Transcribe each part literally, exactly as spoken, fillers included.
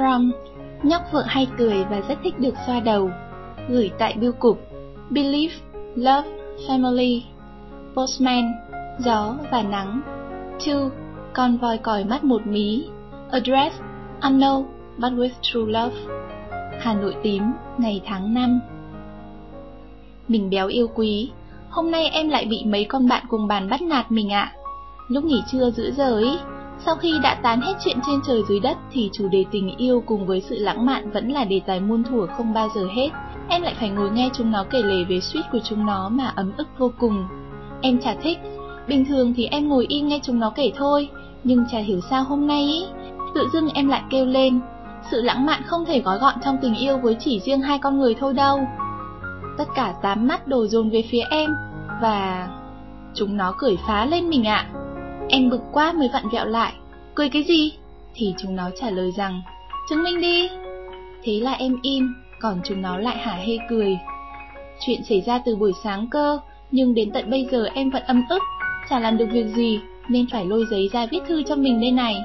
from. Nhóc vợ hay cười và rất thích được xoa đầu. Gửi tại bưu cục Believe, Love, Family. Postman, gió và nắng. Two, con voi còi mắt một mí. Address, unknown, but with true love. Hà Nội tím, ngày tháng năm. Mình béo yêu quý, hôm nay em lại bị mấy con bạn cùng bàn bắt nạt mình ạ. Lúc nghỉ trưa giữa giờ ý, sau khi đã tán hết chuyện trên trời dưới đất thì chủ đề tình yêu cùng với sự lãng mạn vẫn là đề tài muôn thuở không bao giờ hết. Em lại phải ngồi nghe chúng nó kể lể về suýt của chúng nó mà ấm ức vô cùng. Em chả thích, bình thường thì em ngồi yên nghe chúng nó kể thôi, nhưng chả hiểu sao hôm nay ý, tự dưng em lại kêu lên. Sự lãng mạn không thể gói gọn trong tình yêu với chỉ riêng hai con người thôi đâu. Tất cả tám mắt đổ dồn về phía em, và chúng nó cười phá lên mình ạ. Em bực quá mới vặn vẹo lại. Cười cái gì? Thì chúng nó trả lời rằng, chứng minh đi. Thế là em im, còn chúng nó lại hả hê cười. Chuyện xảy ra từ buổi sáng cơ, nhưng đến tận bây giờ em vẫn ấm ức, chả làm được việc gì, nên phải lôi giấy ra viết thư cho mình đây này.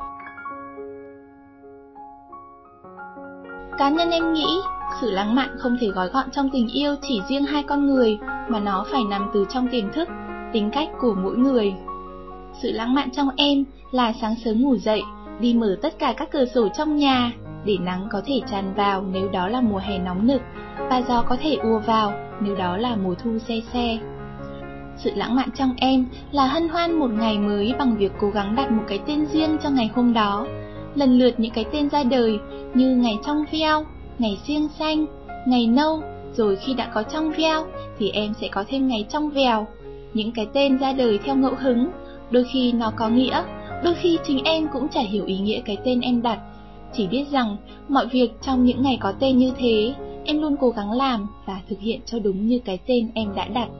Cá nhân em nghĩ, sự lãng mạn không thể gói gọn trong tình yêu chỉ riêng hai con người, mà nó phải nằm từ trong tiềm thức, tính cách của mỗi người. Sự lãng mạn trong em là sáng sớm ngủ dậy, đi mở tất cả các cửa sổ trong nhà, để nắng có thể tràn vào nếu đó là mùa hè nóng nực, và gió có thể ùa vào nếu đó là mùa thu se se. Sự lãng mạn trong em là hân hoan một ngày mới bằng việc cố gắng đặt một cái tên riêng cho ngày hôm đó. Lần lượt những cái tên ra đời như ngày trong veo, ngày xiêng xanh, ngày nâu, rồi khi đã có trong veo thì em sẽ có thêm ngày trong vèo. Những cái tên ra đời theo ngẫu hứng, đôi khi nó có nghĩa, đôi khi chính em cũng chả hiểu ý nghĩa cái tên em đặt. Chỉ biết rằng mọi việc trong những ngày có tên như thế, em luôn cố gắng làm và thực hiện cho đúng như cái tên em đã đặt.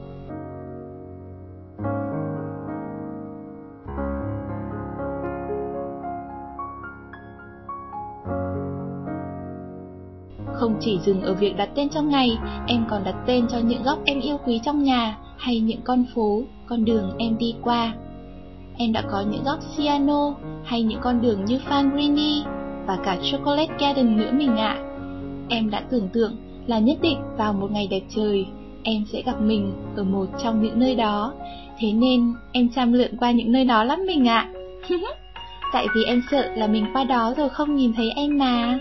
Không chỉ dừng ở việc đặt tên trong ngày, em còn đặt tên cho những góc em yêu quý trong nhà, hay những con phố, con đường em đi qua. Em đã có những góc Ciano, hay những con đường như Fangrini, và cả Chocolate Garden nữa mình ạ. Em đã tưởng tượng là nhất định vào một ngày đẹp trời, em sẽ gặp mình ở một trong những nơi đó. Thế nên em chăm lượn qua những nơi đó lắm mình ạ. Tại vì em sợ là mình qua đó rồi không nhìn thấy em mà.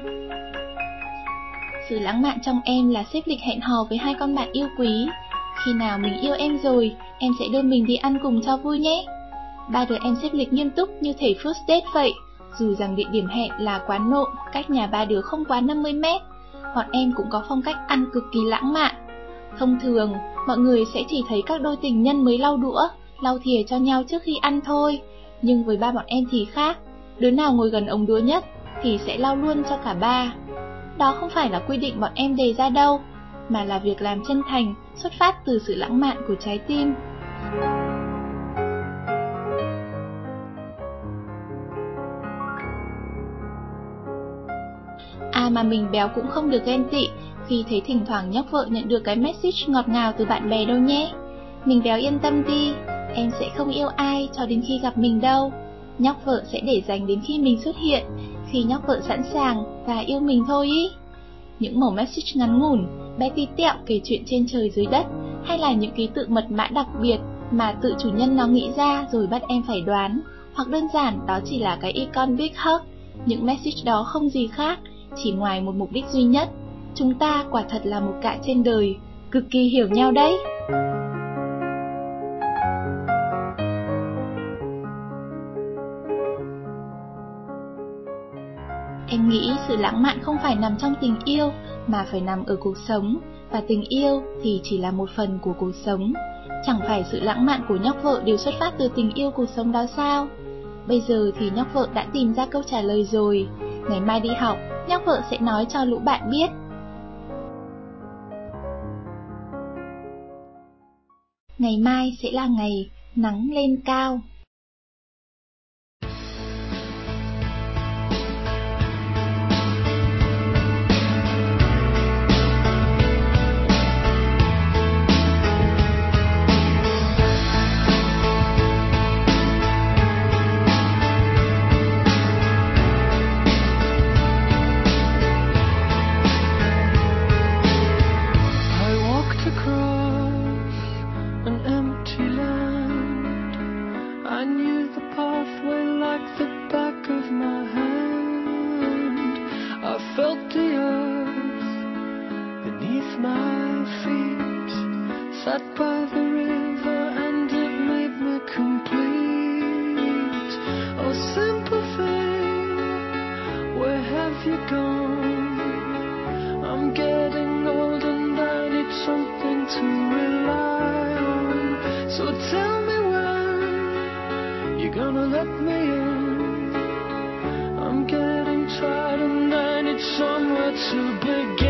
Sự lãng mạn trong em là xếp lịch hẹn hò với hai con bạn yêu quý. Khi nào mình yêu em rồi, em sẽ đưa mình đi ăn cùng cho vui nhé. Ba đứa em xếp lịch nghiêm túc như thể first date vậy, dù rằng địa điểm hẹn là quán nộm, cách nhà ba đứa không quá năm mươi mét. Bọn em cũng có phong cách ăn cực kỳ lãng mạn. Thông thường, mọi người sẽ chỉ thấy các đôi tình nhân mới lau đũa, lau thìa cho nhau trước khi ăn thôi. Nhưng với ba bọn em thì khác, đứa nào ngồi gần ống đũa nhất thì sẽ lau luôn cho cả ba. Đó không phải là quy định bọn em đề ra đâu, mà là việc làm chân thành, xuất phát từ sự lãng mạn của trái tim. À mà mình béo cũng không được ghen tị khi thấy thỉnh thoảng nhóc vợ nhận được cái message ngọt ngào từ bạn bè đâu nhé. Mình béo yên tâm đi, em sẽ không yêu ai cho đến khi gặp mình đâu. Nhóc vợ sẽ để dành đến khi mình xuất hiện, khi nhóc vợ sẵn sàng và yêu mình thôi ý. Những mẩu message ngắn ngủn, bé tí tẹo kể chuyện trên trời dưới đất, hay là những ký tự mật mã đặc biệt mà tự chủ nhân nó nghĩ ra rồi bắt em phải đoán, hoặc đơn giản đó chỉ là cái icon big hug. Những message đó không gì khác, chỉ ngoài một mục đích duy nhất. Chúng ta quả thật là một cạ trên đời, cực kỳ hiểu nhau đấy. Em nghĩ sự lãng mạn không phải nằm trong tình yêu, mà phải nằm ở cuộc sống, và tình yêu thì chỉ là một phần của cuộc sống. Chẳng phải sự lãng mạn của nhóc vợ đều xuất phát từ tình yêu cuộc sống đó sao? Bây giờ thì nhóc vợ đã tìm ra câu trả lời rồi. Ngày mai đi học, nhóc vợ sẽ nói cho lũ bạn biết. Ngày mai sẽ là ngày nắng lên cao. an empty land. I knew the pathway like the back of my hand. I felt the earth beneath my feet, sat by the river and it made me complete. Oh simple thing, where have you gone? I'm getting old and I need something to rely on. So tell me when you're gonna let me in. I'm getting tired and I need somewhere to begin.